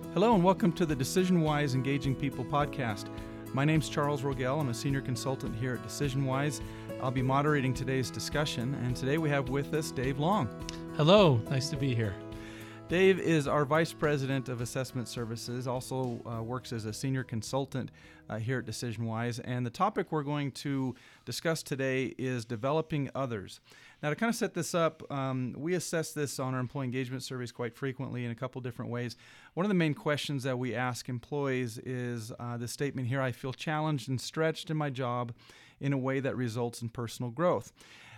Hello and welcome to the DecisionWise Engaging People podcast. My name's Charles Rogel. I'm a senior consultant here at DecisionWise. I'll be moderating today's discussion, and today we have with us Dave Long. Hello, nice to be here. Dave is our Vice President of Assessment Services, also works as a senior consultant here at DecisionWise, and the topic we're going to discuss today is developing others. Now, to kind of set this up, we assess this on our employee engagement surveys quite frequently in a couple different ways. One of the main questions that we ask employees is the statement here: I feel challenged and stretched in my job in a way that results in personal growth.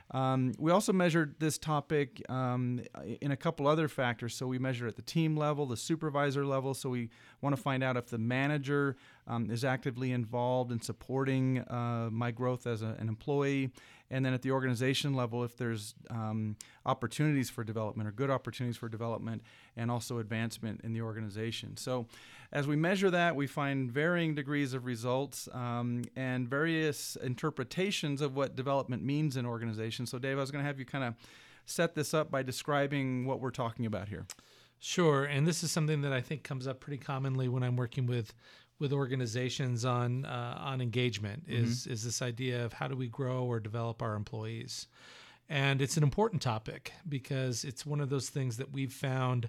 We also measured this topic in a couple other factors. So we measure at the team level, the supervisor level. So we want to find out if the manager is actively involved in supporting my growth as an employee. And then at the organization level, if there's opportunities for development or good opportunities for development and also advancement in the organization. So as we measure that, we find varying degrees of results and various interpretations of what development means in organizations. So Dave, I was going to have you kind of set this up by describing what we're talking about here. Sure, and this is something that I think comes up pretty commonly when I'm working with organizations on engagement is this idea of how do we grow or develop our employees. And it's an important topic because it's one of those things that we've found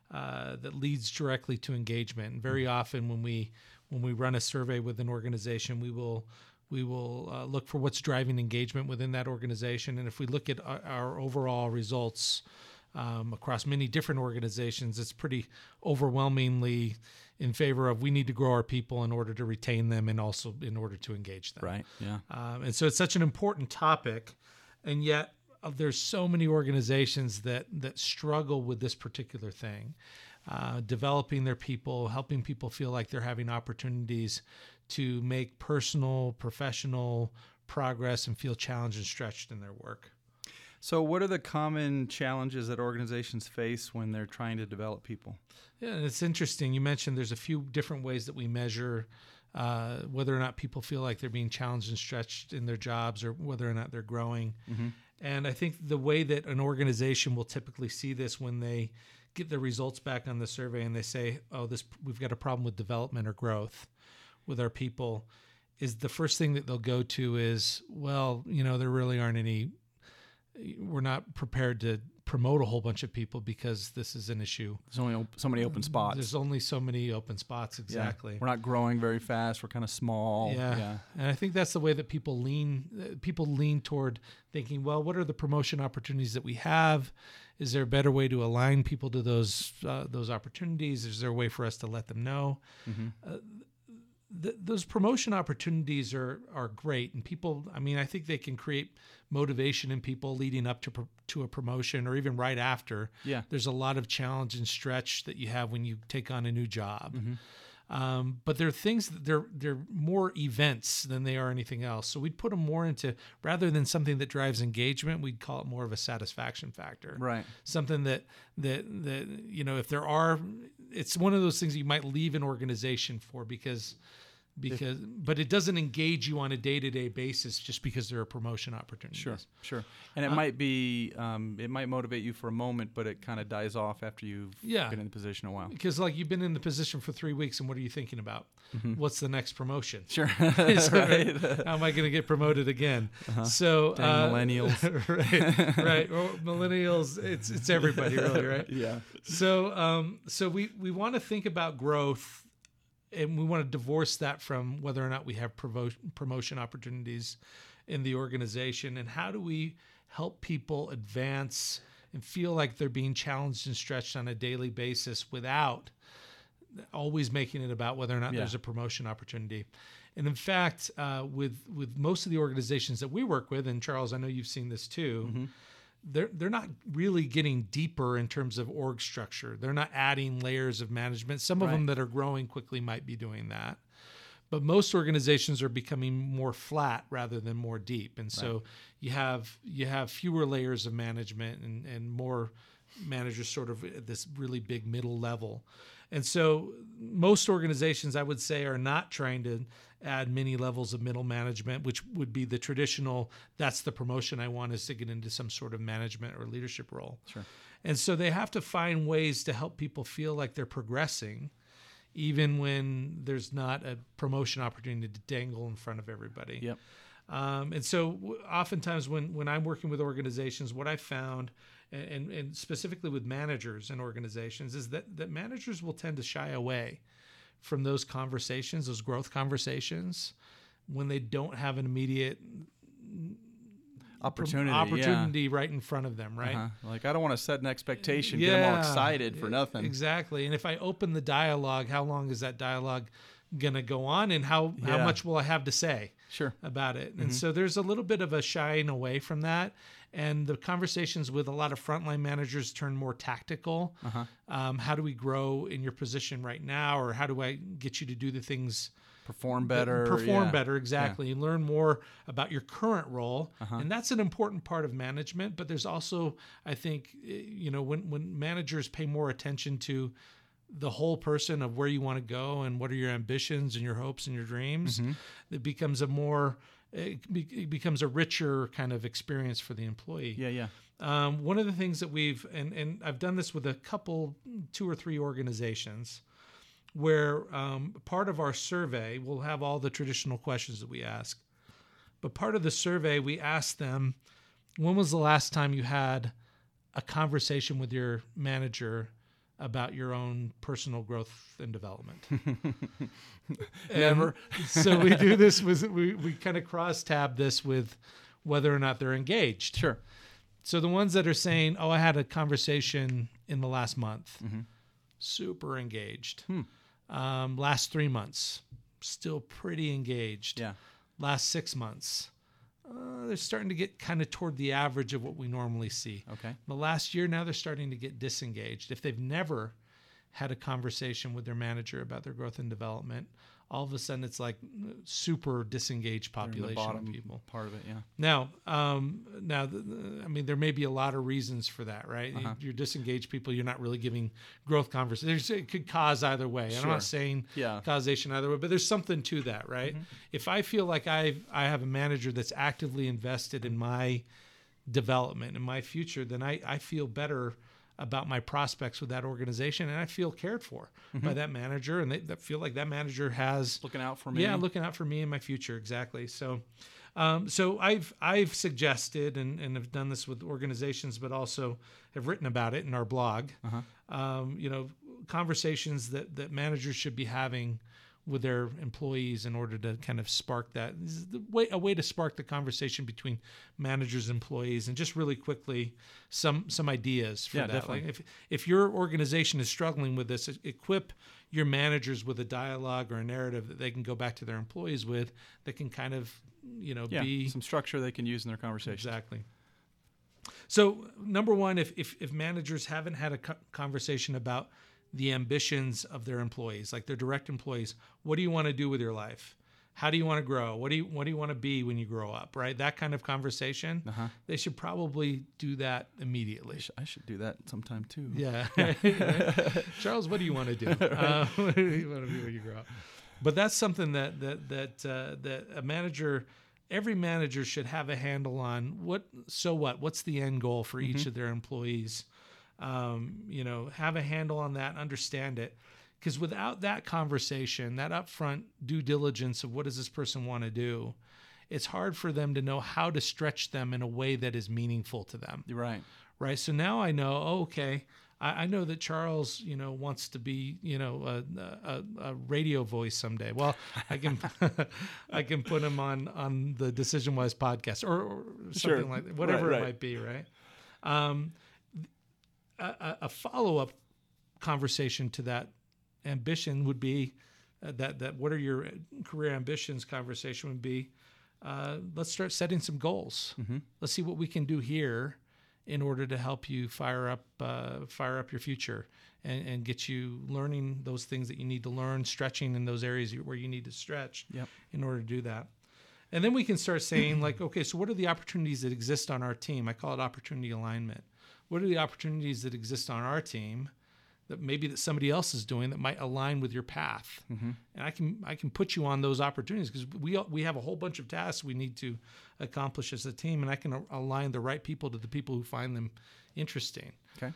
that leads directly to engagement. And very often when we run a survey with an organization, we will look for what's driving engagement within that organization. And if we look at our overall results across many different organizations, it's pretty overwhelmingly in favor of we need to grow our people in order to retain them and also in order to engage them. Right, yeah. And so it's such an important topic, and yet there's so many organizations that struggle with this particular thing, developing their people, helping people feel like they're having opportunities to make personal, professional progress and feel challenged and stretched in their work. So what are the common challenges that organizations face when they're trying to develop people? Yeah, and it's interesting. You mentioned there's a few different ways that we measure whether or not people feel like they're being challenged and stretched in their jobs or whether or not they're growing. Mm-hmm. And I think the way that an organization will typically see this when they get the results back on the survey and they say, we've got a problem with development or growth with our people, is the first thing that they'll go to is, there really aren't any. We're not prepared to promote a whole bunch of people because this is an issue. There's only so many open spots. There's only so many open spots, exactly. Yeah. We're not growing very fast. We're kind of small. Yeah. And I think that's the way that people lean toward thinking, well, what are the promotion opportunities that we have? Is there a better way to align people to those opportunities? Is there a way for us to let them know? Mm-hmm. Those promotion opportunities are great, and people, I think they can create motivation in people leading up to a promotion or even right after. Yeah. There's a lot of challenge and stretch that you have when you take on a new job. Mm-hmm. But there are things that they're more events than they are anything else. So we'd put them more into, rather than something that drives engagement, we'd call it more of a satisfaction factor. Right. Something that if there are, it's one of those things you might leave an organization for but it doesn't engage you on a day-to-day basis just because there are promotion opportunities. Sure. And it might be, it might motivate you for a moment, but it kind of dies off after you've been in the position a while. Because you've been in the position for 3 weeks, and what are you thinking about? Mm-hmm. What's the next promotion? Sure. Right. How am I going to get promoted again? Uh-huh. So millennials. right. Well, millennials, it's everybody really, right? Yeah. So we want to think about growth. And we want to divorce that from whether or not we have promotion opportunities in the organization, and how do we help people advance and feel like they're being challenged and stretched on a daily basis without always making it about whether or not there's a promotion opportunity. And in fact, with most of the organizations that we work with, and Charles, I know you've seen this too, mm-hmm. They're not really getting deeper in terms of org structure. They're not adding layers of management. Some of them that are growing quickly might be doing that. But most organizations are becoming more flat rather than more deep. And so you have fewer layers of management and more managers sort of at this really big middle level. And so most organizations, I would say, are not trying to add many levels of middle management, which would be the traditional, that's the promotion I want, is to get into some sort of management or leadership role. Sure. And so they have to find ways to help people feel like they're progressing even when there's not a promotion opportunity to dangle in front of everybody. Yep. And so oftentimes when I'm working with organizations, what I found, and specifically with managers and organizations, is that managers will tend to shy away from those conversations, those growth conversations, when they don't have an immediate opportunity right in front of them, right? Like, I don't want to set an expectation, get them all excited for nothing. Exactly. And if I open the dialogue, how long is that dialogue going to go on, and how much will I have to say about it? And so there's a little bit of a shying away from that. And the conversations with a lot of frontline managers turn more tactical. How do we grow in your position right now? Or how do I get you to do the things perform better, exactly. And learn more about your current role. And that's an important part of management. But there's also, I think, when managers pay more attention to the whole person of where you want to go and what are your ambitions and your hopes and your dreams, it becomes it becomes a richer kind of experience for the employee. One of the things that and I've done this with a couple, 2 or 3 organizations, where part of our survey, we'll have all the traditional questions that we ask, but part of the survey, we ask them, when was the last time you had a conversation with your manager about your own personal growth and development? Never. So we do this we kind of cross-tab this with whether or not they're engaged. Sure. So the ones that are saying, oh, I had a conversation in the last month, super engaged. Last 3 months, still pretty engaged. Last 6 months, they're starting to get kind of toward the average of what we normally see. Okay. The last year, now they're starting to get disengaged. If they've never had a conversation with their manager about their growth and development, all of a sudden it's like super disengaged population of people. Part of it, yeah. Now, there may be a lot of reasons for that, right? You're disengaged people, you're not really giving growth conversations. It could cause either way. I'm not saying causation either way, but there's something to that, right? If I feel like I have a manager that's actively invested in my development and my future, then I feel better about my prospects with that organization, and I feel cared for by that manager, and they feel like that manager has looking out for me. Yeah, looking out for me and my future, exactly. So, I've suggested and have done this with organizations, but also have written about it in our blog. Conversations that managers should be having with their employees in order to kind of spark that. This is a way to spark the conversation between managers and employees. And just really quickly, some ideas for that. Definitely. Like if your organization is struggling with this, equip your managers with a dialogue or a narrative that they can go back to their employees with that can kind of, be some structure they can use in their conversation. Exactly. So number one, if managers haven't had a conversation about the ambitions of their employees, like their direct employees, what do you want to do with your life? How do you want to grow? What do you want to be when you grow up? Right, that kind of conversation. They should probably do that immediately. I should do that sometime too. Yeah, Charles, what do you want to do? What do you want to be when you grow up? But that's something that a manager. Every manager should have a handle on what's the end goal for each of their employees. Have a handle on that, understand it. Because without that conversation, that upfront due diligence of what does this person want to do, it's hard for them to know how to stretch them in a way that is meaningful to them. Right. Right. So now I know, okay, I know that Charles, wants to be, a radio voice someday. Well, I can put him on the Decision Wise podcast or something like that, whatever it might be. Right. A follow-up conversation to that ambition would be that what are your career ambitions conversation would be, let's start setting some goals. Let's see what we can do here in order to help you fire up your future and get you learning those things that you need to learn, stretching in those areas where you need to stretch in order to do that. And then we can start saying like, okay, so what are the opportunities that exist on our team? I call it opportunity alignment. What are the opportunities that exist on our team that maybe that somebody else is doing that might align with your path. And I can put you on those opportunities, because we have a whole bunch of tasks we need to accomplish as a team, and I can align the right people to the people who find them interesting. Okay.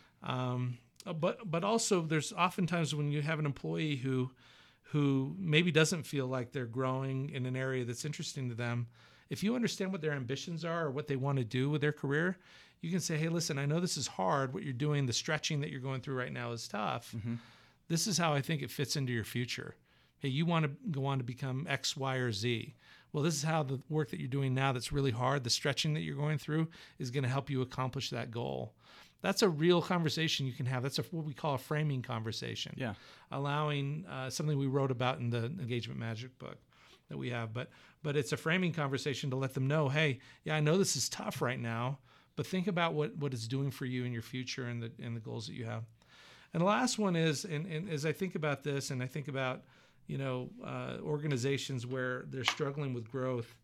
But also there's oftentimes when you have an employee who maybe doesn't feel like they're growing in an area that's interesting to them, if you understand what their ambitions are or what they want to do with their career, you can say, hey, listen, I know this is hard. What you're doing, the stretching that you're going through right now is tough. This is how I think it fits into your future. Hey, you want to go on to become X, Y, or Z. Well, this is how the work that you're doing now that's really hard, the stretching that you're going through, is going to help you accomplish that goal. That's a real conversation you can have. That's what we call a framing conversation. Yeah. Allowing something we wrote about in the Engagement Magic book that we have. But it's a framing conversation to let them know, hey, yeah, I know this is tough right now, but think about what it's doing for you in your future and the goals that you have. And the last one is, and as I think about this, and I think about, organizations where they're struggling with growth,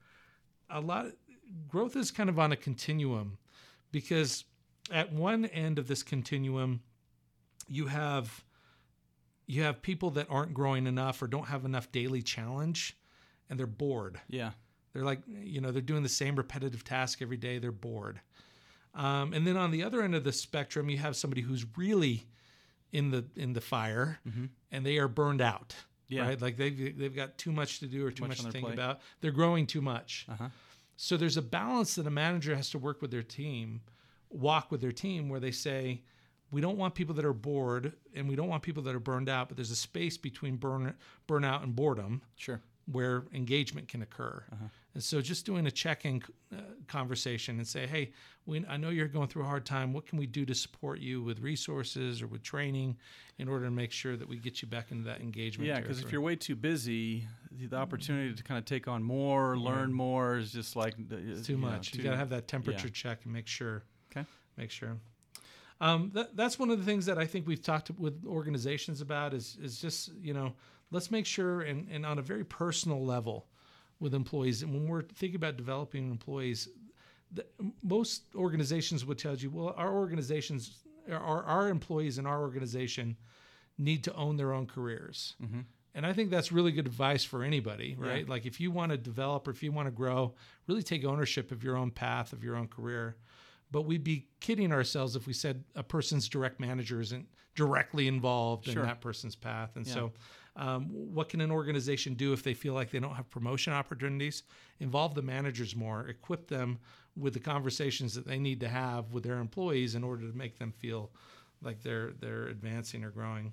growth is kind of on a continuum, because at one end of this continuum, you have people that aren't growing enough or don't have enough daily challenge, and they're bored. Yeah. They're like, they're doing the same repetitive task every day. They're bored. And then on the other end of the spectrum, you have somebody who's really in the fire, and they are burned out. Yeah. Right? Like they've got too much to do or too much to think about. They're growing too much. So there's a balance that a manager has to walk with their team, where they say, we don't want people that are bored and we don't want people that are burned out, but there's a space between burnout and boredom. Sure. Where engagement can occur. And so just doing a check-in conversation and say, hey, I know you're going through a hard time. What can we do to support you with resources or with training in order to make sure that we get you back into that engagement? Yeah, because if you're way too busy, the opportunity to kind of take on more, learn more is just like... It's too much. You got to have that temperature check and make sure. Okay. Make sure. That's one of the things that I think we've talked with organizations about is just, let's make sure, and on a very personal level with employees, and when we're thinking about developing employees, most organizations would tell you, well, our employees in our organization need to own their own careers. And I think that's really good advice for anybody, right? Yeah. Like if you want to develop or if you want to grow, really take ownership of your own path, of your own career. But we'd be kidding ourselves if we said a person's direct manager isn't directly involved in that person's path. And so what can an organization do if they feel like they don't have promotion opportunities? Involve the managers more, equip them with the conversations that they need to have with their employees in order to make them feel like they're advancing or growing.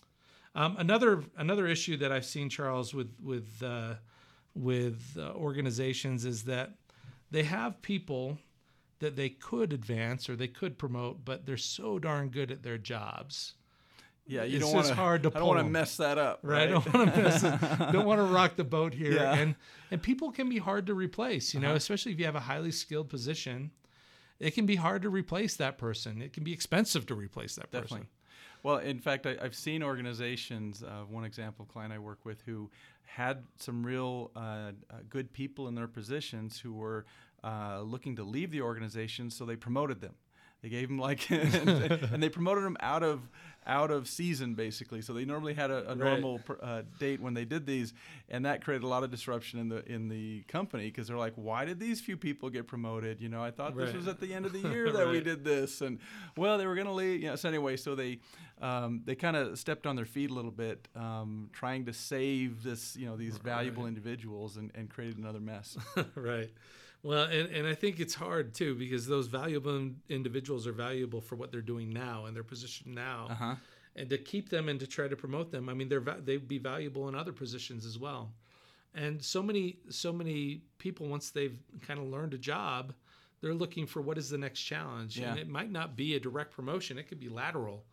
Another issue that I've seen, Charles, with organizations is that they have people that they could advance or they could promote, but they're so darn good at their jobs. Yeah, you don't want to. I don't want to mess that up, right? I don't want to don't want to rock the boat here. Yeah. And people can be hard to replace, especially if you have a highly skilled position. It can be hard to replace that person. It can be expensive to replace that person. Definitely. Well, in fact, I've seen organizations, one example client I work with, who had some real good people in their positions who were looking to leave the organization, so they promoted them. They gave them and they promoted them out of season, basically. So they normally had a normal date when they did these, and that created a lot of disruption in the company, because they're like, why did these few people get promoted? I thought this was at the end of the year that we did this, and well, they were going to leave. So anyway, so they kind of stepped on their feet a little bit, trying to save these valuable individuals, and created another mess. Right. Well, and I think it's hard, too, because those valuable individuals are valuable for what they're doing now and their position now. And to keep them and to try to promote them, I mean, they'd be valuable in other positions as well. And so many people, once they've kind of learned a job, they're looking for what is the next challenge. Yeah. And it might not be a direct promotion. It could be lateral.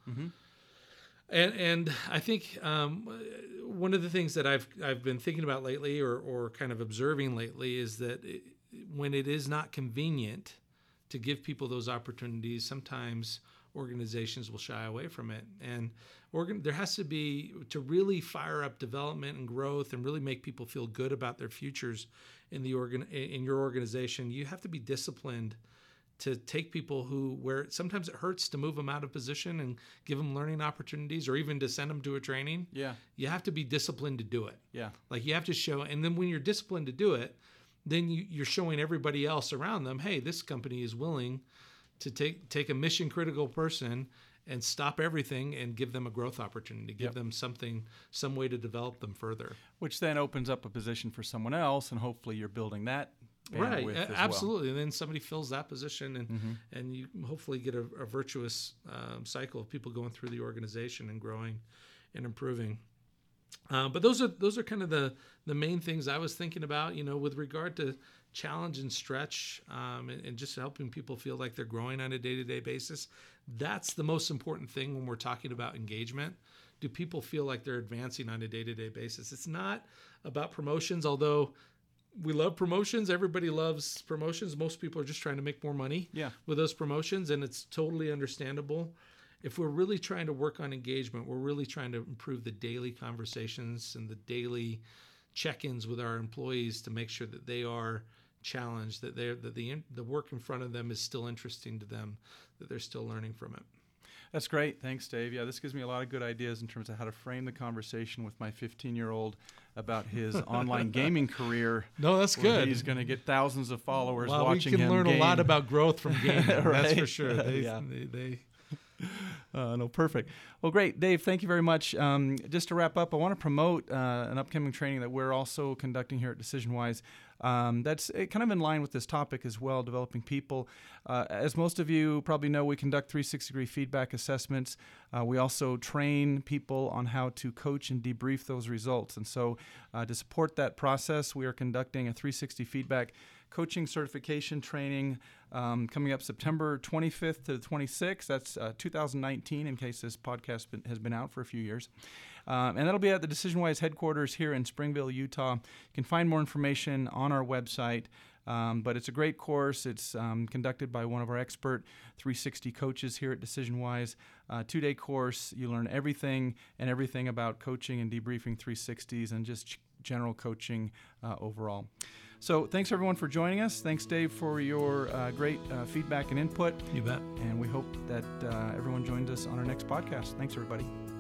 And I think one of the things that I've been thinking about lately or kind of observing lately is that when it is not convenient to give people those opportunities, sometimes organizations will shy away from it. And there has to be, to really fire up development and growth and really make people feel good about their futures in your organization, you have to be disciplined to take people where sometimes it hurts to move them out of position and give them learning opportunities, or even to send them to a training. Yeah. You have to be disciplined to do it. Yeah. Like you have to show, and then when you're disciplined to do it, then you're showing everybody else around them, hey, this company is willing to take a mission critical person and stop everything and give them a growth opportunity, give them some way to develop them further. Which then opens up a position for someone else, and hopefully you're building that right, bandwidth as absolutely. And then somebody fills that position, and you hopefully get a virtuous cycle of people going through the organization and growing and improving. But those are kind of the main things I was thinking about, with regard to challenge and stretch, and just helping people feel like they're growing on a day-to-day basis. That's the most important thing when we're talking about engagement. Do people feel like they're advancing on a day-to-day basis? It's not about promotions, although we love promotions. Everybody loves promotions. Most people are just trying to make more money with those promotions, and it's totally understandable. If we're really trying to work on engagement, we're really trying to improve the daily conversations and the daily check-ins with our employees to make sure that they are challenged, that the work in front of them is still interesting to them, that they're still learning from it. That's great. Thanks, Dave. Yeah, this gives me a lot of good ideas in terms of how to frame the conversation with my 15-year-old about his online gaming career. No, that's good. He's going to get thousands of followers watching him. We can learn game. a lot about growth from gaming. Right? That's for sure. No, perfect. Well, great. Dave, thank you very much. Just to wrap up, I want to promote an upcoming training that we're also conducting here at DecisionWise. That's kind of in line with this topic as well, developing people. As most of you probably know, we conduct 360-degree feedback assessments. We also train people on how to coach and debrief those results. And so to support that process, we are conducting a 360 feedback coaching certification training coming up September 25th to the 26th. That's 2019, in case this podcast has been out for a few years. And that'll be at the DecisionWise headquarters here in Springville, Utah. You can find more information on our website. But it's a great course. It's conducted by one of our expert 360 coaches here at DecisionWise. 2-day course. You learn everything about coaching and debriefing 360s and just general coaching overall. So thanks, everyone, for joining us. Thanks, Dave, for your great feedback and input. You bet. And we hope that everyone joins us on our next podcast. Thanks, everybody.